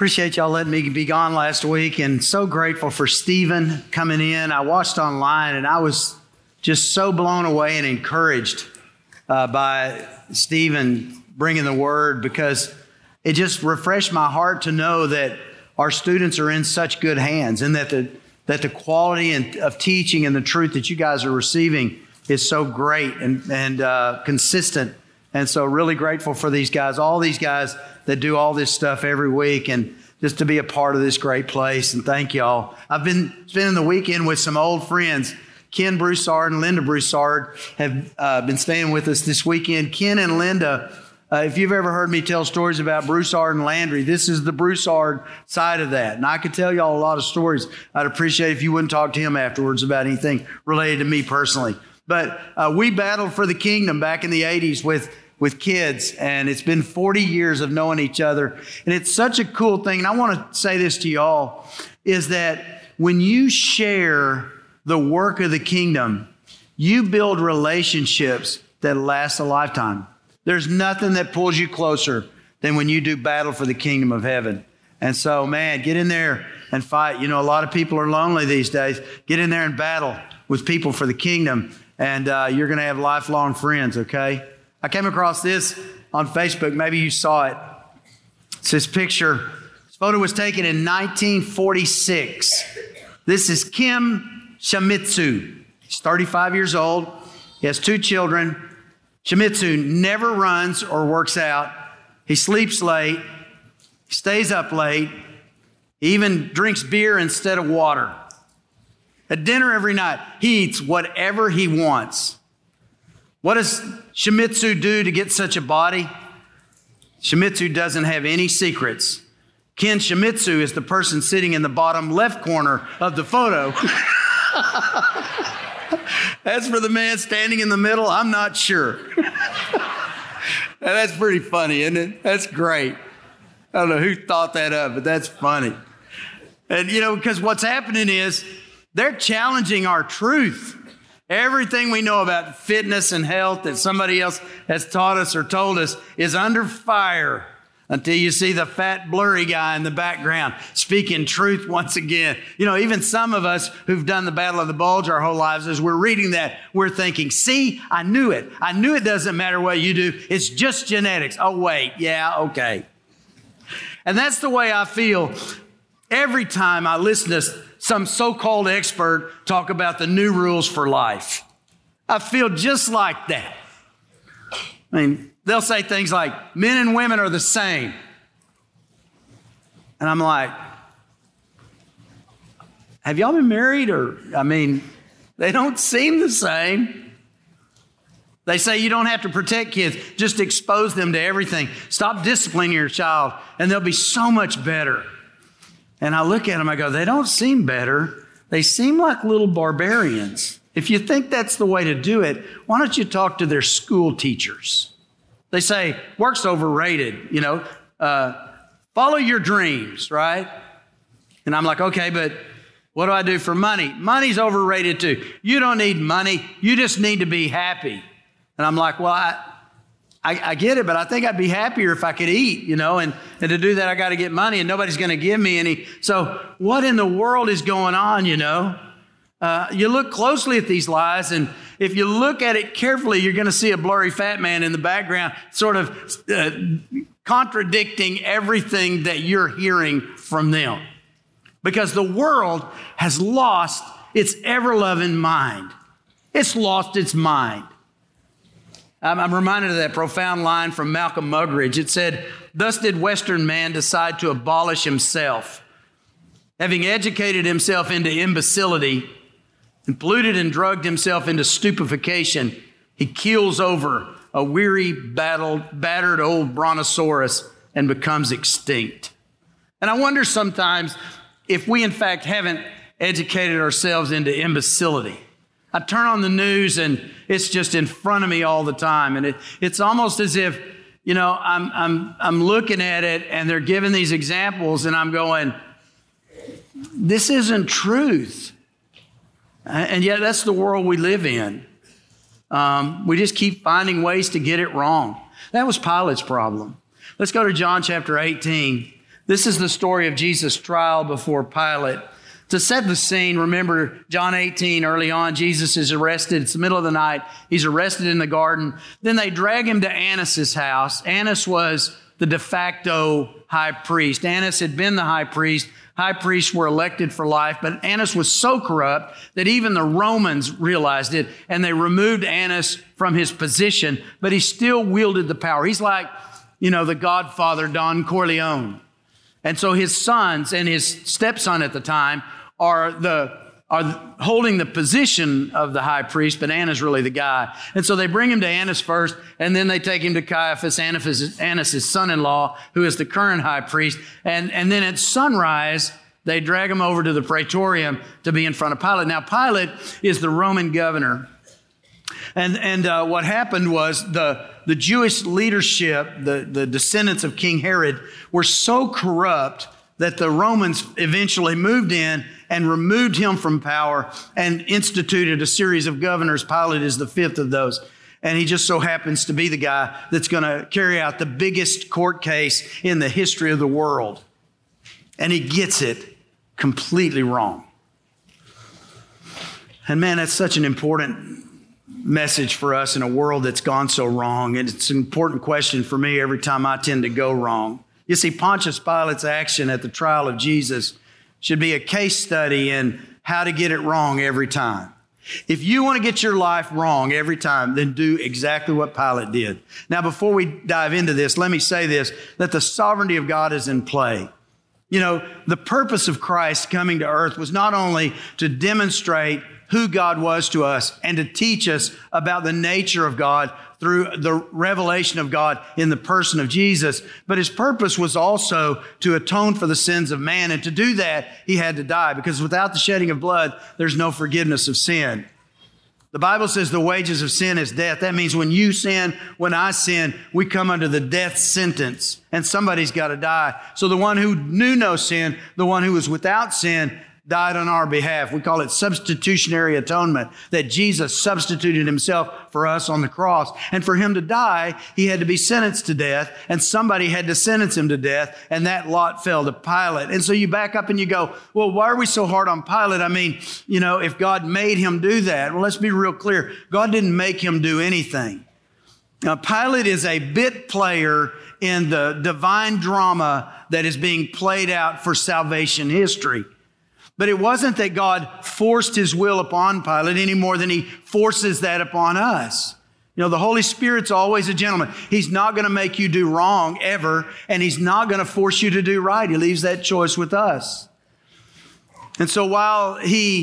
Appreciate y'all letting me be gone last week, and so grateful for Stephen coming in. I watched online and I was just so blown away and encouraged by Stephen bringing the word, because it just refreshed my heart to know that our students are in such good hands, and that the quality of teaching and the truth that you guys are receiving is so great and consistent. And so really grateful for these guys, all these guys that do all this stuff every week, and just to be a part of this great place. And thank y'all. I've been spending the weekend with some old friends. Ken Broussard and Linda Broussard have been staying with us this weekend. Ken and Linda, if you've ever heard me tell stories about Broussard and Landry, this is the Broussard side of that. And I could tell y'all a lot of stories. I'd appreciate if you wouldn't talk to him afterwards about anything related to me personally. But we battled for the kingdom back in the 80s with kids, and it's been 40 years of knowing each other. And it's such a cool thing. And I want to say this to y'all, is that when you share the work of the kingdom, you build relationships that last a lifetime. There's nothing that pulls you closer than when you do battle for the kingdom of heaven. And so, man, get in there and fight. You know, a lot of people are lonely these days. Get in there and battle with people for the kingdom, and you're going to have lifelong friends, okay? I came across this on Facebook. Maybe you saw it. It's this picture. This photo was taken in 1946. This is Kim Shimizu. He's 35 years old. He has 2 children. Shimizu never runs or works out. He sleeps late. He stays up late. He even drinks beer instead of water. At dinner every night, he eats whatever he wants. What does Shimizu do to get such a body? Shimizu doesn't have any secrets. Ken Shimizu is the person sitting in the bottom left corner of the photo. As for the man standing in the middle, I'm not sure. That's pretty funny, isn't it? That's great. I don't know who thought that up, but that's funny. And, you know, because what's happening is they're challenging our truth. Everything we know about fitness and health that somebody else has taught us or told us is under fire until you see the fat, blurry guy in the background speaking truth once again. You know, even some of us who've done the Battle of the Bulge our whole lives, as we're reading that, we're thinking, see, I knew it. I knew it doesn't matter what you do. It's just genetics. Oh, wait. Yeah, okay. And that's the way I feel every time I listen to some so-called expert talk about the new rules for life. I feel just like that. I mean, they'll say things like, men and women are the same. And I'm like, have y'all been married? They don't seem the same. They say you don't have to protect kids. Just expose them to everything. Stop disciplining your child, and they'll be so much better. And I look at them, I go, they don't seem better. They seem like little barbarians. If you think that's the way to do it, why don't you talk to their school teachers? They say, work's overrated, follow your dreams, right? And I'm like, okay, but what do I do for money? Money's overrated too. You don't need money. You just need to be happy. And I'm like, well, I get it, but I think I'd be happier if I could eat, and to do that, I got to get money, and nobody's going to give me any. So what in the world is going on, You look closely at these lies, and if you look at it carefully, you're going to see a blurry fat man in the background sort of contradicting everything that you're hearing from them. Because the world has lost its ever-loving mind. It's lost its mind. I'm reminded of that profound line from Malcolm Muggeridge. It said, "Thus did Western man decide to abolish himself. Having educated himself into imbecility and polluted and drugged himself into stupefaction, he keels over a weary, battered old brontosaurus and becomes extinct." And I wonder sometimes if we, in fact, haven't educated ourselves into imbecility. I turn on the news and it's just in front of me all the time. And it's almost as if, I'm looking at it and they're giving these examples and I'm going, this isn't truth. And yet that's the world we live in. We just keep finding ways to get it wrong. That was Pilate's problem. Let's go to John chapter 18. This is the story of Jesus' trial before Pilate. To set the scene, remember John 18, early on, Jesus is arrested. It's the middle of the night. He's arrested in the garden. Then they drag him to Annas' house. Annas was the de facto high priest. Annas had been the high priest. High priests were elected for life, but Annas was so corrupt that even the Romans realized it, and they removed Annas from his position, but he still wielded the power. He's like, the Godfather, Don Corleone. And so his sons and his stepson at the time are holding the position of the high priest, but Annas really the guy. And so they bring him to Annas first, and then they take him to Caiaphas, Annas' son-in-law, who is the current high priest. And then at sunrise, they drag him over to the praetorium to be in front of Pilate. Now, Pilate is the Roman governor. And what happened was the Jewish leadership, the descendants of King Herod, were so corrupt that the Romans eventually moved in and removed him from power and instituted a series of governors. Pilate is the fifth of those. And he just so happens to be the guy that's going to carry out the biggest court case in the history of the world. And he gets it completely wrong. And man, that's such an important message for us in a world that's gone so wrong. And it's an important question for me every time I tend to go wrong. You see, Pontius Pilate's action at the trial of Jesus should be a case study in how to get it wrong every time. If you want to get your life wrong every time, then do exactly what Pilate did. Now, before we dive into this, let me say this, that the sovereignty of God is in play. The purpose of Christ coming to earth was not only to demonstrate who God was to us and to teach us about the nature of God through the revelation of God in the person of Jesus, but his purpose was also to atone for the sins of man. And to do that, he had to die, because without the shedding of blood, there's no forgiveness of sin. The Bible says the wages of sin is death. That means when you sin, when I sin, we come under the death sentence, and somebody's got to die. So the one who knew no sin, the one who was without sin, died on our behalf. We call it substitutionary atonement, that Jesus substituted himself for us on the cross. And for him to die, he had to be sentenced to death, and somebody had to sentence him to death, and that lot fell to Pilate. And so you back up and you go, well, why are we so hard on Pilate? I mean, if God made him do that, well, let's be real clear. God didn't make him do anything. Now, Pilate is a bit player in the divine drama that is being played out for salvation history. But it wasn't that God forced his will upon Pilate any more than he forces that upon us. The Holy Spirit's always a gentleman. He's not going to make you do wrong ever, and he's not going to force you to do right. He leaves that choice with us. And so while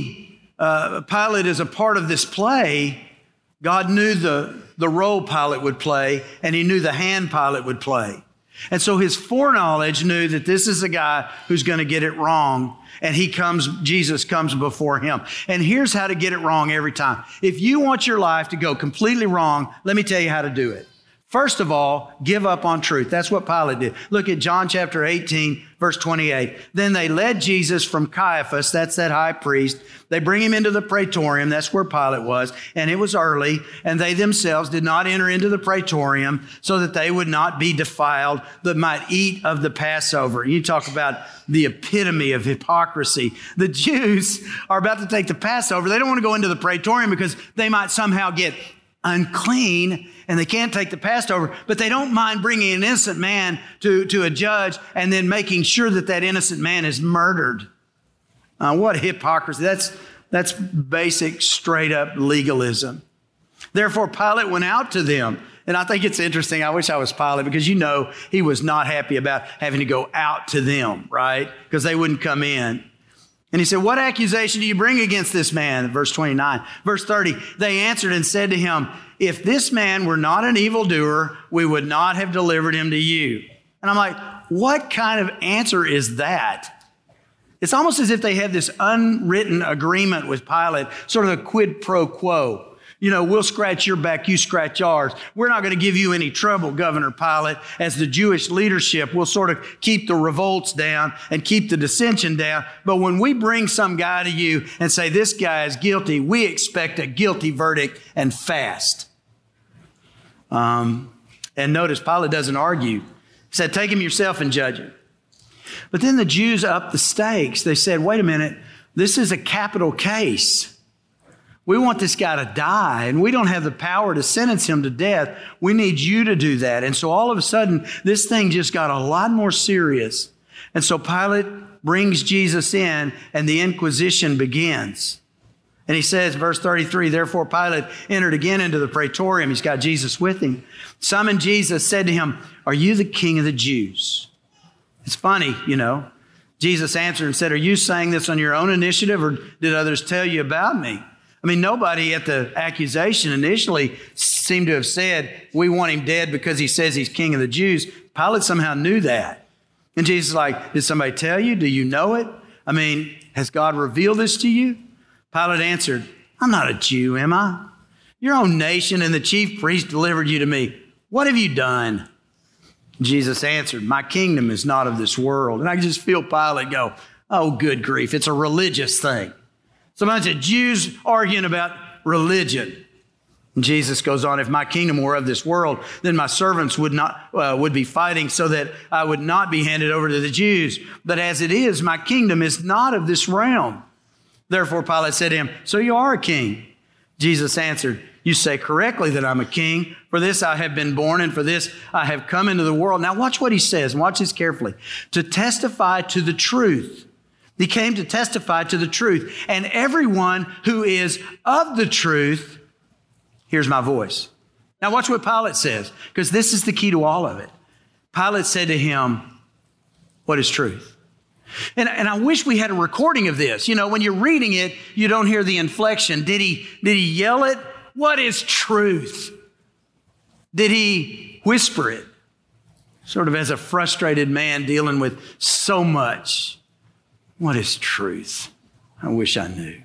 Pilate is a part of this play, God knew the role Pilate would play, and he knew the hand Pilate would play. And so his foreknowledge knew that this is a guy who's going to get it wrong. And Jesus comes before him. And here's how to get it wrong every time. If you want your life to go completely wrong, let me tell you how to do it. First of all, give up on truth. That's what Pilate did. Look at John chapter 18, verse 28. Then they led Jesus from Caiaphas, that's that high priest. They bring him into the praetorium, that's where Pilate was, and it was early, and they themselves did not enter into the praetorium so that they would not be defiled, but might eat of the Passover. You talk about the epitome of hypocrisy. The Jews are about to take the Passover. They don't want to go into the praetorium because they might somehow get unclean, and they can't take the Passover, but they don't mind bringing an innocent man to a judge and then making sure that innocent man is murdered. What hypocrisy. That's basic, straight up legalism. Therefore, Pilate went out to them. And I think it's interesting. I wish I was Pilate, because he was not happy about having to go out to them, right? Because they wouldn't come in. And he said, what accusation do you bring against this man? Verse 29. Verse 30, they answered and said to him, if this man were not an evildoer, we would not have delivered him to you. And I'm like, what kind of answer is that? It's almost as if they had this unwritten agreement with Pilate, sort of a quid pro quo. We'll scratch your back, you scratch ours. We're not going to give you any trouble, Governor Pilate. As the Jewish leadership, we'll sort of keep the revolts down and keep the dissension down. But when we bring some guy to you and say this guy is guilty, we expect a guilty verdict and fast. And notice Pilate doesn't argue. He said, take him yourself and judge him. But then the Jews upped the stakes. They said, wait a minute, this is a capital case. We want this guy to die, and we don't have the power to sentence him to death. We need you to do that. And so all of a sudden, this thing just got a lot more serious. And so Pilate brings Jesus in, and the inquisition begins. And he says, verse 33, therefore Pilate entered again into the praetorium. He's got Jesus with him. Summoned Jesus, said to him, are you the king of the Jews? It's funny, Jesus answered and said, are you saying this on your own initiative, or did others tell you about me? I mean, nobody at the accusation initially seemed to have said, we want him dead because he says he's king of the Jews. Pilate somehow knew that. And Jesus is like, did somebody tell you? Do you know it? I mean, has God revealed this to you? Pilate answered, I'm not a Jew, am I? Your own nation and the chief priest delivered you to me. What have you done? Jesus answered, my kingdom is not of this world. And I just feel Pilate go, oh, good grief. It's a religious thing. It's a bunch of Jews arguing about religion. And Jesus goes on, if my kingdom were of this world, then my servants would be fighting so that I would not be handed over to the Jews. But as it is, my kingdom is not of this realm. Therefore Pilate said to him, so you are a king? Jesus answered, you say correctly that I'm a king. For this I have been born, and for this I have come into the world. Now watch what he says, and watch this carefully. To testify to the truth. He came to testify to the truth. And everyone who is of the truth hears my voice. Now watch what Pilate says, because this is the key to all of it. Pilate said to him, what is truth? And I wish we had a recording of this. When you're reading it, you don't hear the inflection. Did he yell it? What is truth? Did he whisper it? Sort of as a frustrated man dealing with so much. What is truth? I wish I knew.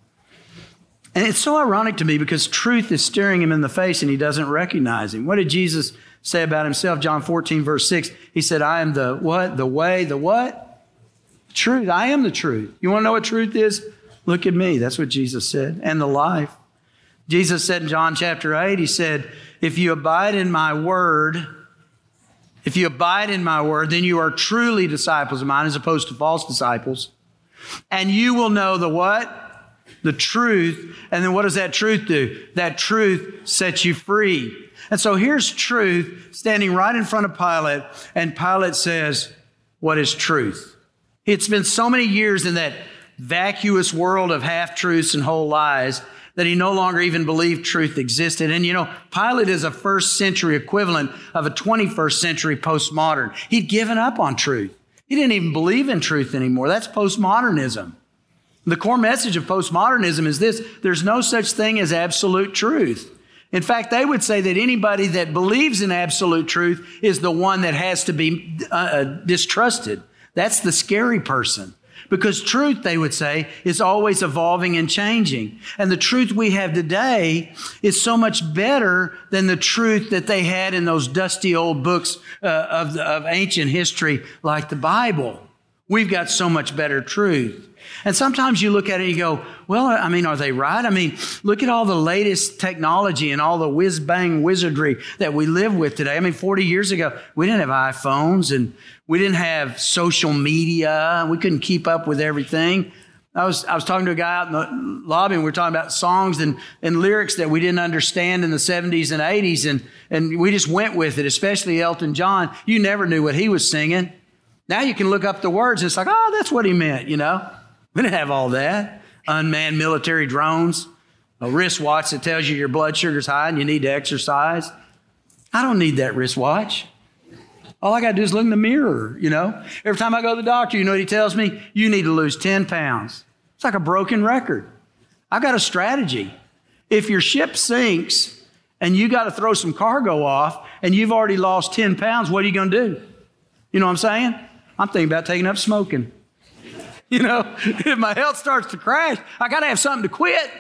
And it's so ironic to me because truth is staring him in the face and he doesn't recognize him. What did Jesus say about himself? John 14, verse 6. He said, I am the what? The way, the what? Truth. I am the truth. You want to know what truth is? Look at me. That's what Jesus said. And the life. Jesus said in John chapter 8, he said, if you abide in my word, then you are truly disciples of mine as opposed to false disciples. And you will know the what? The truth. And then what does that truth do? That truth sets you free. And so here's truth standing right in front of Pilate. And Pilate says, what is truth? It's been so many years in that vacuous world of half-truths and whole lies that he no longer even believed truth existed. And Pilate is a first century equivalent of a 21st century postmodern. He'd given up on truth. He didn't even believe in truth anymore. That's postmodernism. The core message of postmodernism is this: there's no such thing as absolute truth. In fact, they would say that anybody that believes in absolute truth is the one that has to be distrusted. That's the scary person. Because truth, they would say, is always evolving and changing. And the truth we have today is so much better than the truth that they had in those dusty old books of ancient history like the Bible. We've got so much better truth. And sometimes you look at it and you go, well, are they right? Look at all the latest technology and all the whiz-bang wizardry that we live with today. 40 years ago, we didn't have iPhones and we didn't have social media. We couldn't keep up with everything. I was talking to a guy out in the lobby and we were talking about songs and lyrics that we didn't understand in the 70s and 80s. And we just went with it, especially Elton John. You never knew what he was singing. Now you can look up the words and it's like, oh, that's what he meant, We didn't have all that. Unmanned military drones, a wristwatch that tells you your blood sugar's high and you need to exercise. I don't need that wristwatch. All I got to do is look in the mirror, Every time I go to the doctor, you know what he tells me? You need to lose 10 pounds. It's like a broken record. I've got a strategy. If your ship sinks and you got to throw some cargo off and you've already lost 10 pounds, what are you going to do? You know what I'm saying? I'm thinking about taking up smoking. If my health starts to crash, I got to have something to quit.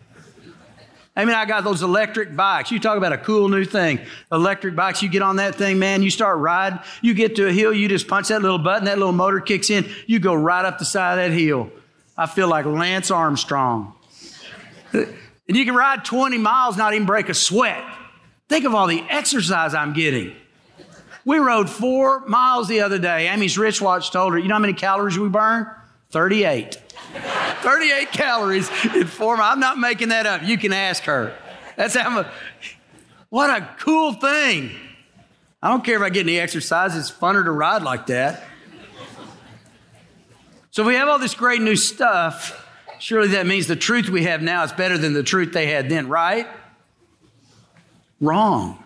I got those electric bikes. You talk about a cool new thing. Electric bikes, you get on that thing, man, you start riding. You get to a hill, you just punch that little button, that little motor kicks in. You go right up the side of that hill. I feel like Lance Armstrong. And you can ride 20 miles, not even break a sweat. Think of all the exercise I'm getting. We rode 4 miles the other day. Amy's wristwatch told her, you know how many calories we burn? 38. 38 calories in 4 miles. I'm not making that up. You can ask her. That's how much. What a cool thing. I don't care if I get any exercise. It's funner to ride like that. So if we have all this great new stuff, surely that means the truth we have now is better than the truth they had then, right? Wrong.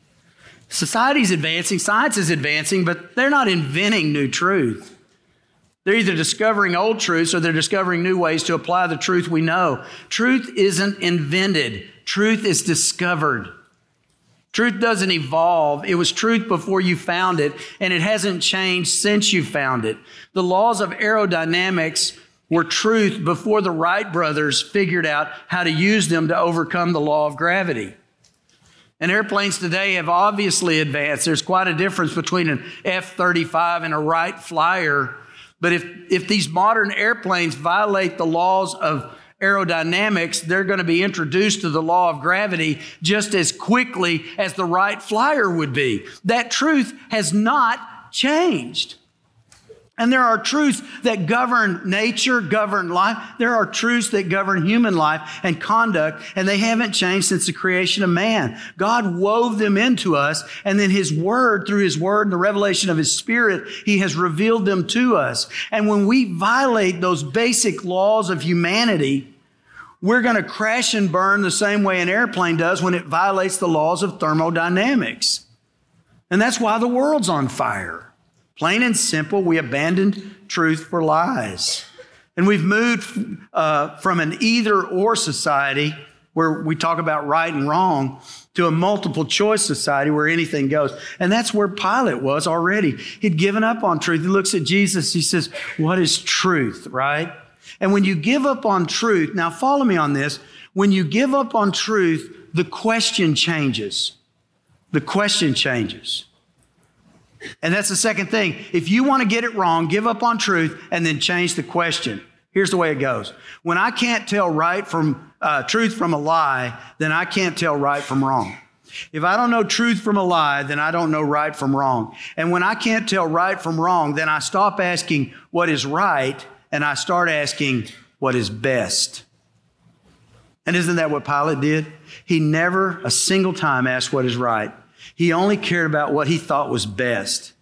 Society's advancing, science is advancing, but they're not inventing new truth. They're either discovering old truths or they're discovering new ways to apply the truth we know. Truth isn't invented. Truth is discovered. Truth doesn't evolve. It was truth before you found it, and it hasn't changed since you found it. The laws of aerodynamics were truth before the Wright brothers figured out how to use them to overcome the law of gravity. And airplanes today have obviously advanced. There's quite a difference between an F-35 and a Wright Flyer. But if these modern airplanes violate the laws of aerodynamics, they're going to be introduced to the law of gravity just as quickly as the Wright Flyer would be. That truth has not changed. And there are truths that govern nature, govern life. There are truths that govern human life and conduct, and they haven't changed since the creation of man. God wove them into us, and then His Word, through His Word and the revelation of His Spirit, He has revealed them to us. And when we violate those basic laws of humanity, we're going to crash and burn the same way an airplane does when it violates the laws of thermodynamics. And that's why the world's on fire. Plain and simple, we abandoned truth for lies. And we've moved from an either-or society where we talk about right and wrong to a multiple-choice society where anything goes. And that's where Pilate was already. He'd given up on truth. He looks at Jesus. He says, what is truth, right? And when you give up on truth, now follow me on this. When you give up on truth, the question changes. The question changes. And that's the second thing. If you want to get it wrong, give up on truth and then change the question. Here's the way it goes. When I can't tell right from truth from a lie, then I can't tell right from wrong. If I don't know truth from a lie, then I don't know right from wrong. And when I can't tell right from wrong, then I stop asking what is right and I start asking what is best. And isn't that what Pilate did? He never a single time asked what is right. He only cared about what he thought was best.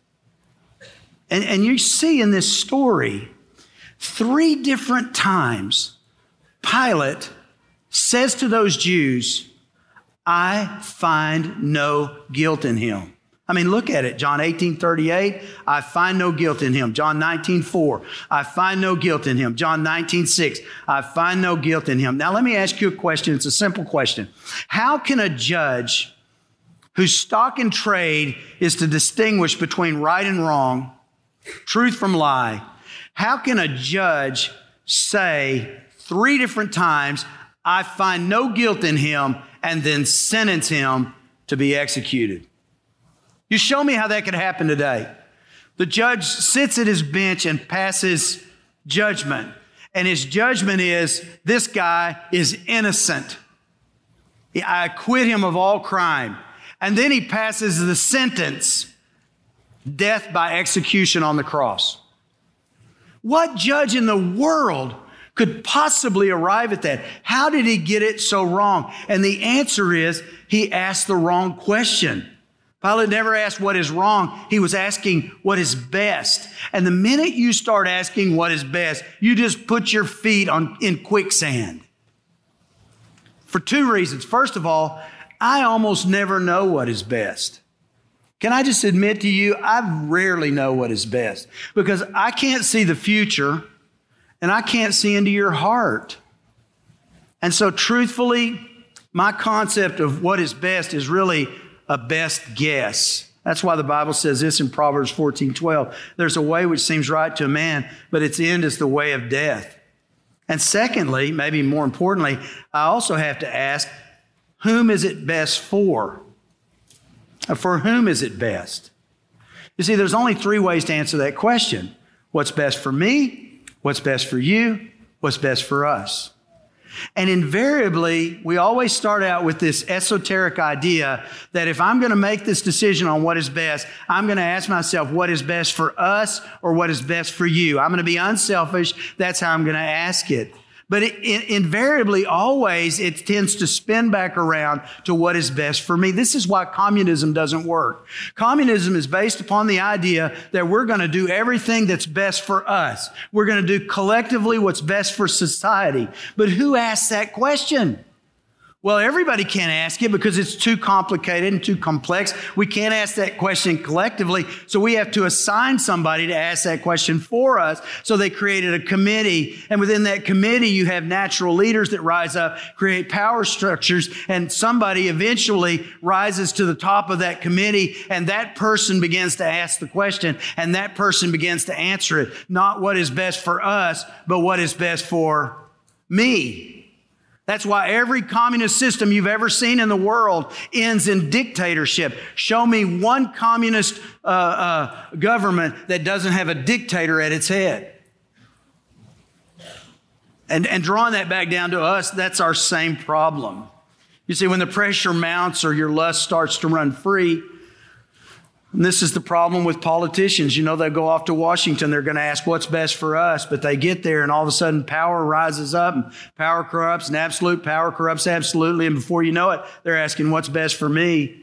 And you see in this story, 3 different times, Pilate says to those Jews, I find no guilt in him. I mean, look at it. John 18:38, I find no guilt in him. John 19:4, I find no guilt in him. John 19:6, I find no guilt in him. Now, let me ask you a question. It's a simple question. How can a judge whose stock and trade is to distinguish between right and wrong, truth from lie, how can a judge say 3 different times, I find no guilt in him, and then sentence him to be executed? You show me how that could happen today. The judge sits at his bench and passes judgment, and his judgment is, this guy is innocent. I acquit him of all crime. And then he passes the sentence, death by execution on the cross. What judge in the world could possibly arrive at that? How did he get it so wrong? And the answer is, he asked the wrong question. Pilate never asked what is wrong. He was asking what is best. And the minute you start asking what is best, you just put your feet in quicksand. For 2 reasons. First of all, I almost never know what is best. Can I just admit to you, I rarely know what is best because I can't see the future and I can't see into your heart. And so truthfully, my concept of what is best is really a best guess. That's why the Bible says this in Proverbs 14:12. There's a way which seems right to a man, but its end is the way of death. And secondly, maybe more importantly, I also have to ask, whom is it best for? For whom is it best? You see, there's only 3 ways to answer that question. What's best for me? What's best for you? What's best for us? And invariably, we always start out with this esoteric idea that if I'm going to make this decision on what is best, I'm going to ask myself what is best for us or what is best for you. I'm going to be unselfish. That's how I'm going to ask it. But invariably, always, it tends to spin back around to what is best for me. This is why communism doesn't work. Communism is based upon the idea that we're going to do everything that's best for us. We're going to do collectively what's best for society. But who asks that question? Well, everybody can't ask it because it's too complicated and too complex. We can't ask that question collectively, so we have to assign somebody to ask that question for us. So they created a committee, and within that committee, you have natural leaders that rise up, create power structures, and somebody eventually rises to the top of that committee, and that person begins to ask the question, and that person begins to answer it. Not what is best for us, but what is best for me. That's why every communist system you've ever seen in the world ends in dictatorship. Show me one communist government that doesn't have a dictator at its head. And drawing that back down to us, that's our same problem. You see, when the pressure mounts or your lust starts to run free, and this is the problem with politicians. You know, they go off to Washington. They're going to ask what's best for us. But they get there and all of a sudden power rises up and power corrupts and absolute power corrupts absolutely. And before you know it, they're asking what's best for me.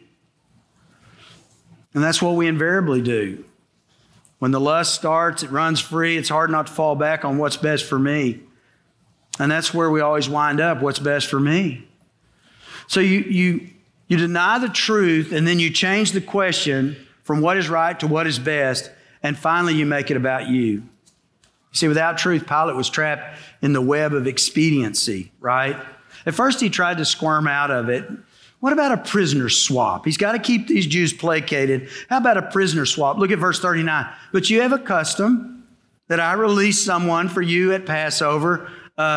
And that's what we invariably do. When the lust starts, it runs free. It's hard not to fall back on what's best for me. And that's where we always wind up, what's best for me. So you deny the truth and then you change the question from what is right to what is best, and finally you make it about you. You see, without truth, Pilate was trapped in the web of expediency, right? At first he tried to squirm out of it. What about a prisoner swap? He's got to keep these Jews placated. How about a prisoner swap? Look at verse 39. But you have a custom that I release someone for you at Passover.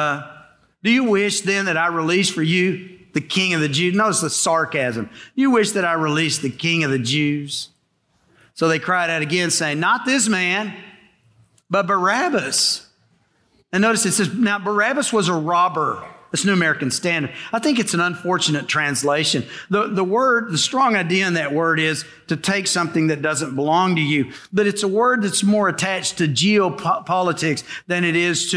Do you wish then that I release for you the king of the Jews? Notice the sarcasm. You wish that I release the king of the Jews? So they cried out again, saying, not this man, but Barabbas. And notice it says, now Barabbas was a robber. That's New American Standard. I think it's an unfortunate translation. The strong idea in that word is to take something that doesn't belong to you. But it's a word that's more attached to geopolitics than it is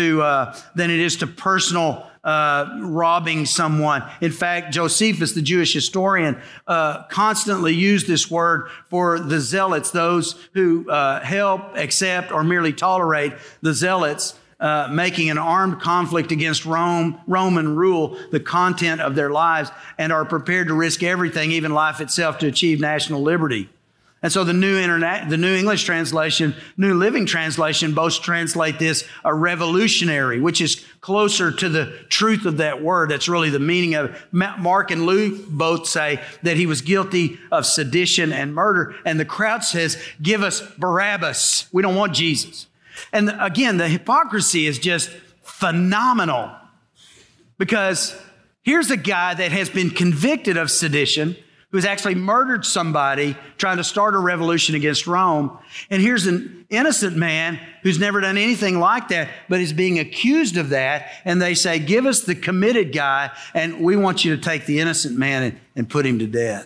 to personal robbing someone. In fact, Josephus, the Jewish historian, constantly used this word for the zealots, those who help, accept, or merely tolerate the zealots, making an armed conflict against Roman rule the content of their lives, and are prepared to risk everything, even life itself, to achieve national liberty. And so the New English translation, New Living Translation, both translate this a revolutionary, which is closer to the truth of that word. That's really the meaning of it. Mark and Luke both say that he was guilty of sedition and murder. And the crowd says, give us Barabbas. We don't want Jesus. And again, the hypocrisy is just phenomenal, because here's a guy that has been convicted of sedition, who's actually murdered somebody trying to start a revolution against Rome. And here's an innocent man who's never done anything like that, but is being accused of that. And they say, give us the committed guy, and we want you to take the innocent man and put him to death.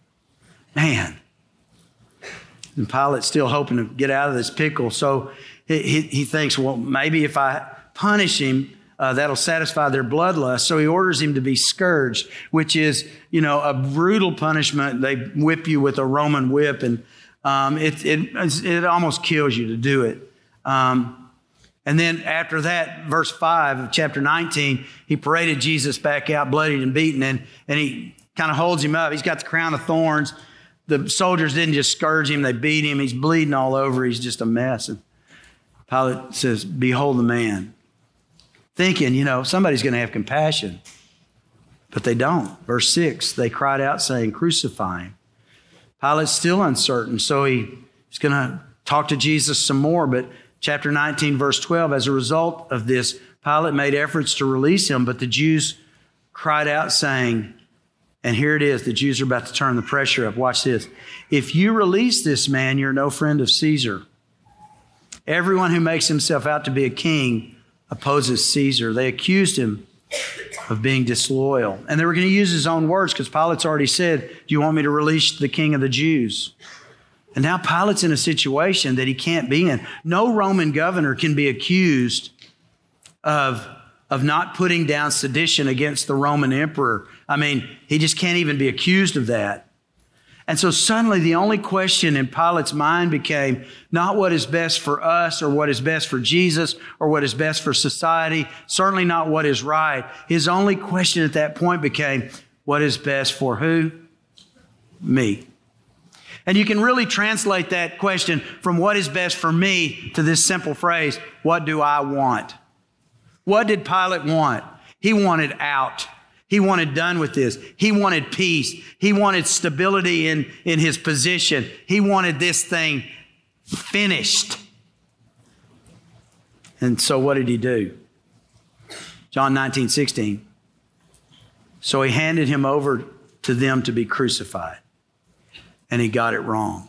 Man. And Pilate's still hoping to get out of this pickle. So he thinks, well, maybe if I punish him, that'll satisfy their bloodlust. So he orders him to be scourged, which is, a brutal punishment. They whip you with a Roman whip, and it almost kills you to do it. And then after that, verse 5 of chapter 19, he paraded Jesus back out, bloodied and beaten, and he kind of holds him up. He's got the crown of thorns. The soldiers didn't just scourge him, they beat him. He's bleeding all over. He's just a mess. And Pilate says, behold the man. Thinking, somebody's going to have compassion. But they don't. Verse 6, they cried out saying, crucify him. Pilate's still uncertain, so he's going to talk to Jesus some more. But chapter 19, verse 12, as a result of this, Pilate made efforts to release him, but the Jews cried out saying, and here it is, the Jews are about to turn the pressure up. Watch this. If you release this man, you're no friend of Caesar. Everyone who makes himself out to be a king opposes Caesar. They accused him of being disloyal. And they were going to use his own words because Pilate's already said, do you want me to release the king of the Jews? And now Pilate's in a situation that he can't be in. No Roman governor can be accused of not putting down sedition against the Roman emperor. I mean, he just can't even be accused of that. And so suddenly the only question in Pilate's mind became not what is best for us or what is best for Jesus or what is best for society, certainly not what is right. His only question at that point became, what is best for who? Me. And you can really translate that question from what is best for me to this simple phrase, what do I want? What did Pilate want? He wanted out. He wanted done with this. He wanted peace. He wanted stability in his position. He wanted this thing finished. And so what did he do? John 19:16. So he handed him over to them to be crucified. And he got it wrong.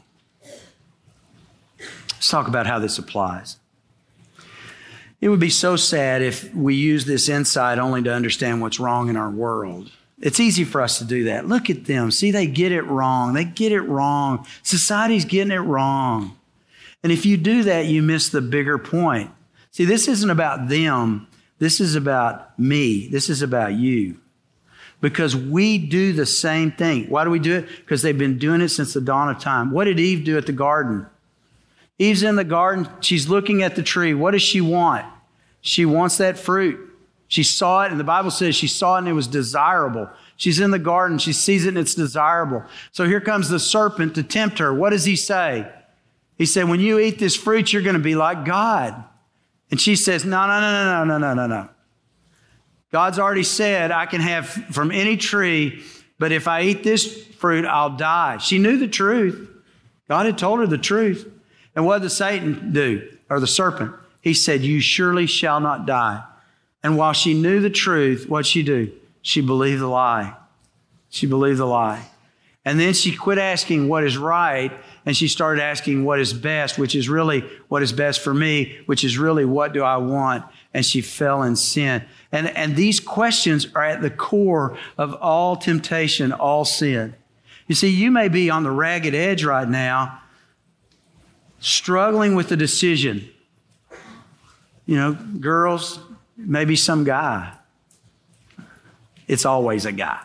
Let's talk about how this applies. It would be so sad if we use this insight only to understand what's wrong in our world. It's easy for us to do that. Look at them. See, they get it wrong. They get it wrong. Society's getting it wrong. And if you do that, you miss the bigger point. See, this isn't about them. This is about me. This is about you. Because we do the same thing. Why do we do it? Because they've been doing it since the dawn of time. What did Eve do at the garden? Eve's in the garden. She's looking at the tree. What does she want? She wants that fruit. She saw it, and the Bible says she saw it and it was desirable. She's in the garden. She sees it and it's desirable. So here comes the serpent to tempt her. What does he say? He said, when you eat this fruit, you're going to be like God. And she says, no. God's already said I can have from any tree, but if I eat this fruit, I'll die. She knew the truth. God had told her the truth. And what did Satan do, or the serpent? He said, you surely shall not die. And while she knew the truth, what'd she do? She believed the lie. She believed the lie. And then she quit asking what is right, and she started asking what is best, which is really what is best for me, which is really what do I want? And she fell in sin. And these questions are at the core of all temptation, all sin. You see, you may be on the ragged edge right now, struggling with the decision. You know, girls, maybe some guy. It's always a guy.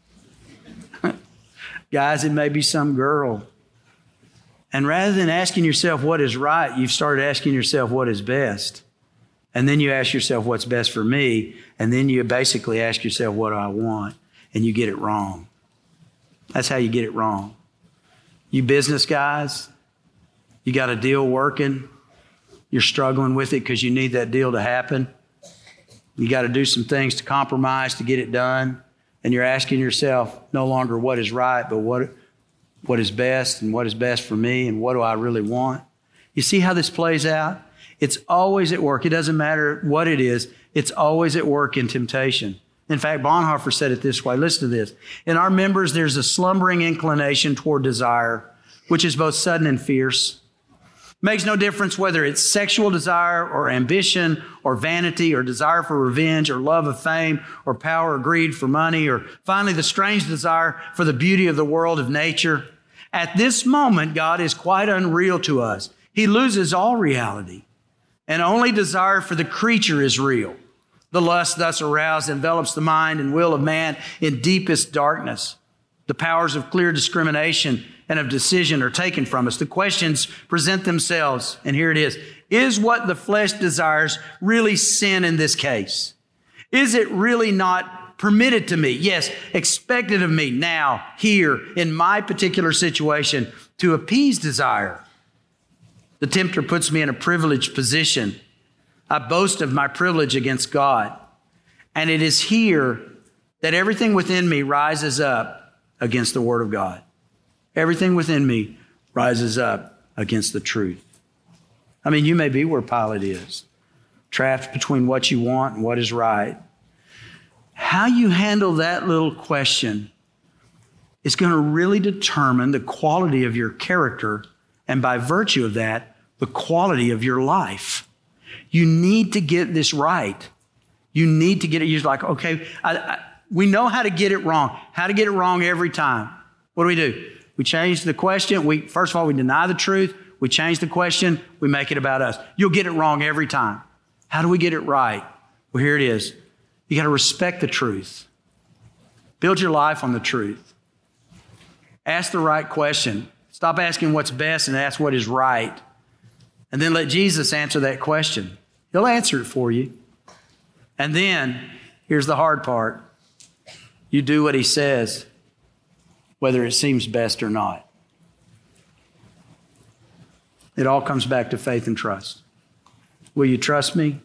Guys, it may be some girl. And rather than asking yourself what is right, you've started asking yourself what is best. And then you ask yourself what's best for me. And then you basically ask yourself what do I want? And you get it wrong. That's how you get it wrong. You business guys, you got a deal working. You're struggling with it because you need that deal to happen. You got to do some things to compromise to get it done. And you're asking yourself no longer what is right, but what is best and what is best for me and what do I really want? You see how this plays out? It's always at work. It doesn't matter what it is. It's always at work in temptation. In fact, Bonhoeffer said it this way. Listen to this. In our members, there's a slumbering inclination toward desire, which is both sudden and fierce. Makes no difference whether it's sexual desire or ambition or vanity or desire for revenge or love of fame or power or greed for money or finally the strange desire for the beauty of the world of nature. At this moment, God is quite unreal to us. He loses all reality and only desire for the creature is real. The lust thus aroused envelops the mind and will of man in deepest darkness. The powers of clear discrimination and of decision are taken from us. The questions present themselves, and here it is. Is what the flesh desires really sin in this case? Is it really not permitted to me? Yes, expected of me now, here, in my particular situation, to appease desire. The tempter puts me in a privileged position. I boast of my privilege against God. And it is here that everything within me rises up against the Word of God. Everything within me rises up against the truth. I mean, you may be where Pilate is, trapped between what you want and what is right. How you handle that little question is going to really determine the quality of your character and by virtue of that, the quality of your life. You need to get this right. You need to get it. You're like, okay, we know how to get it wrong. How to get it wrong every time. What do? We change the question. First of all, we deny the truth. We change the question. We make it about us. You'll get it wrong every time. How do we get it right? Well, here it is. You got to respect the truth. Build your life on the truth. Ask the right question. Stop asking what's best and ask what is right. And then let Jesus answer that question. He'll answer it for you. And then, here's the hard part. You do what he says, whether it seems best or not. It all comes back to faith and trust. Will you trust me?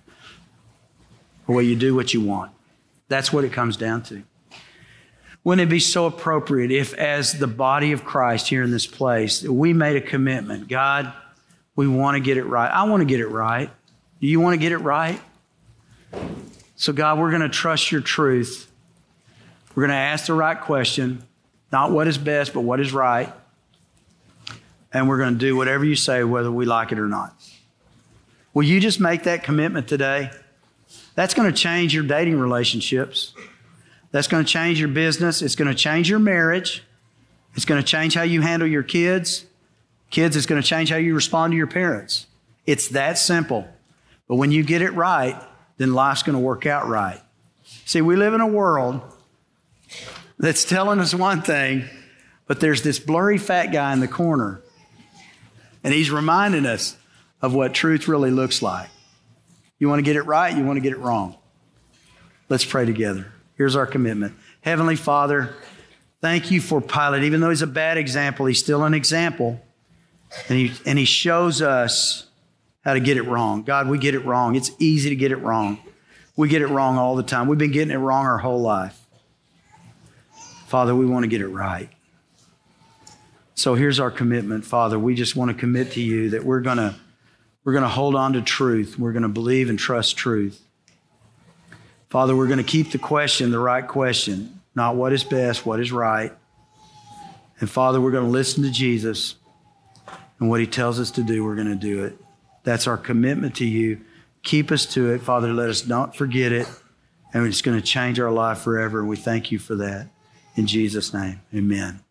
Or will you do what you want? That's what it comes down to. Wouldn't it be so appropriate if, as the body of Christ here in this place, we made a commitment? God, we want to get it right. I want to get it right. Do you want to get it right? So God, we're going to trust your truth. We're going to ask the right question, not what is best, but what is right. And we're going to do whatever you say, whether we like it or not. Will you just make that commitment today? That's going to change your dating relationships. That's going to change your business. It's going to change your marriage. It's going to change how you handle your kids. Kids, it's going to change how you respond to your parents. It's that simple. But when you get it right, then life's going to work out right. See, we live in a world that's telling us one thing, but there's this blurry fat guy in the corner, and he's reminding us of what truth really looks like. You want to get it right? You want to get it wrong? Let's pray together. Here's our commitment. Heavenly Father, thank you for Pilate. Even though he's a bad example, he's still an example. And he shows us how to get it wrong. God, we get it wrong. It's easy to get it wrong. We get it wrong all the time. We've been getting it wrong our whole life. Father, we want to get it right. So here's our commitment, Father. We just want to commit to you that we're going to hold on to truth. We're going to believe and trust truth. Father, we're going to keep the question the right question, not what is best, what is right. And Father, we're going to listen to Jesus, and what he tells us to do, we're going to do it. That's our commitment to you. Keep us to it. Father, let us not forget it, and it's going to change our life forever, and we thank you for that. In Jesus' name, amen.